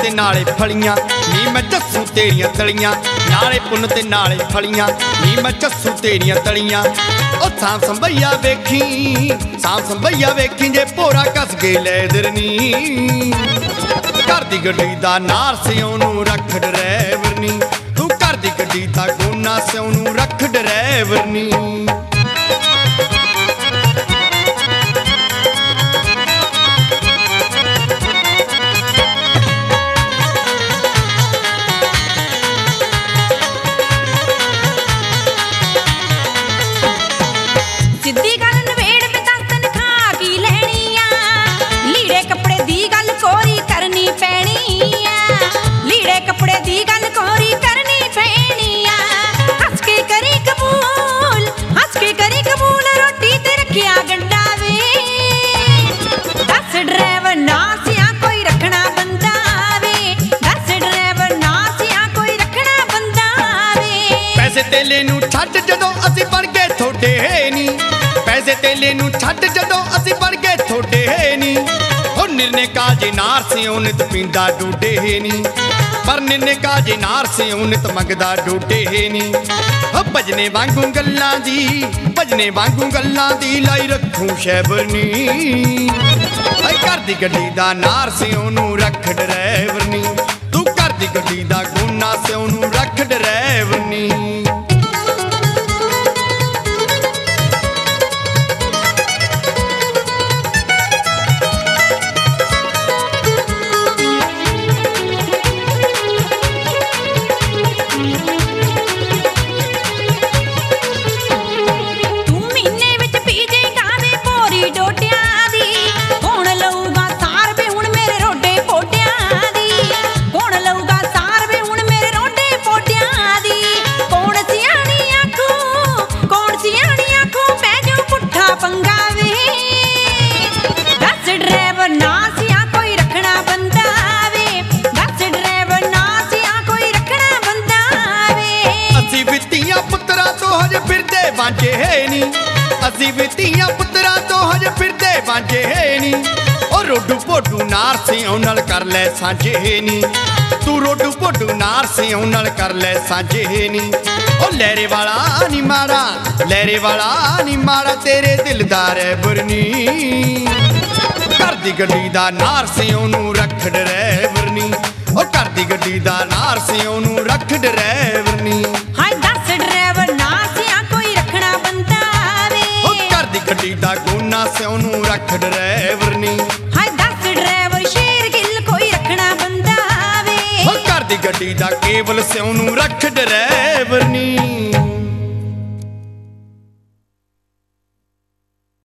ते नाले फलियां नी मैं जस्सू तेरियां तलियां नाले पुन ते नाले फलियां नी मैं जस्सू तेरियां तलियां ओ सांप संभैया वेखी सांप संभैया वेखी जे भोरा कस के ले दरनी घर दी गड्डी दा नार सिओ नूं रख ड्राइवर नी तू घर दी गड्डी दा गोना सिओ नूं रख ड्राइवर नी सिद्धी गल नवेड़ में दस तनखा की लैनी आ लीड़े कपड़े दी गल कोरी करनी पैनी आ लीड़े कपड़े दी गल कोरी करनी पैनी आ हंस के करी कबूल रोटी ते रखिया गंडा वे दस ड्राइवर ना सिया कोई रखना बंदा वे दस ड्राइवर ना सिया कोई रखना बंदा वे पैसे तेले नूं छੱਡ ਜਦੋਂ ਅਸੀਂ ਬਣ ਗਏ ਥੋੜੇ ਨੀ पैसे तेले नूं छੱਡ ਜਦੋਂ ਅਸੀਂ ਬਣ ਗਏ ਥੋੜੇ ਨੀ ਉਹ ਨਿਰਨੇ ਕਾਜੇ ਨਾਰ ਸਿਓ ਨਿਤ ਪੀਂਦਾ ਡੋਡੇ ਨੀ ਪਰ ਨਿਰਨੇ ਕਾਜੇ ਨਾਰ ਸਿਓ ਨਿਤ ਮੰਗਦਾ ਡੋਡੇ ਨੀ ਉਹ ਭਜਨੇ ਵਾਂਗੂ ਗੱਲਾਂ ਦੀ ਲਾਈ ਰੱਖੂ ਸ਼ੈਬਰ ਨੀ ਹਾਏ ਘਰ ਦੀ ਗੱਡੀ ਦਾ ਨਾਰ ਸਿਓ ਨੂੰ ਰੱਖ ਡਰਾਈਵਰ ਨੀ ਤੂੰ ਘਰ ਦੀ ਗੱਡੀ ਦਾ ਗੋਨਾ ਸਿਓ ਨੂੰ ਰੱਖ ਡਰਾਈਵਰ ਨੀ ਅਸੀਂ ਵੀ ਧੀਆਂ ਪੁੱਤਰਾਂ ਤੋਂ ਹਜੇ ਫਿਰਦੇ ਵਾਂਝੇ ਨੀ ਉਹ ਰੋਡੂ ਭੋਡੂ ਨਾਰ ਸਿਓ ਨਾਲ ਕਰ ਲੈ ਸਾਂਝੇ ਨੀ ਤੂੰ ਰੋਡੂ ਭੋਡੂ ਨਾਰ ਸਿਓ ਨਾਲ ਕਰ ਲੈ ਸਾਂਝੇ ਨੀ ਉਹ ਲਹਿਰੇ ਵਾਲਾ ਨੀ ਮਾਰਾ ਤੇਰੇ ਦਿਲਦਾਰ ਹੈ ਬਰਨੀ ਘਰ ਦੀ ਗੱਡੀ ਦਾ ਨਾਰ ਸਿਓ ਨੂੰ ਰੱਖ ਡਰਾਈਵਰ ਨੀ ਉਹ ਘਰ ਦੀ ਗੱਡੀ ਦਾ ਨਾਰ ਸਿਓ ਨੂੰ ਰੱਖ ਡਰਾਈਵਰ ਨੀ ਹਾਏ ਦਸ ਡਰਾਈਵਰ ਨਾ ਸਿਆ ਕੋਈ ਰੱਖਣਾ ਬੰਦਾ ਗੱਡੀ ਦਾ ਗੋਨਾ ਸਿਓ ਨੂੰ ਰੱਖ ਡਰਾਈਵਰ ਨੀ ਹਾਏ ਦਸ ਡਰਾਈਵਰ ਸ਼ੇਰ ਗਿੱਲ ਕੋਈ ਰੱਖਣਾ ਬੰਦਾ ਵੇ ਘਰ ਦੀ ਗੱਡੀ ਦਾ ਕੇਵਲ ਸਿਓ ਨੂੰ ਰੱਖ ਡਰਾਈਵਰ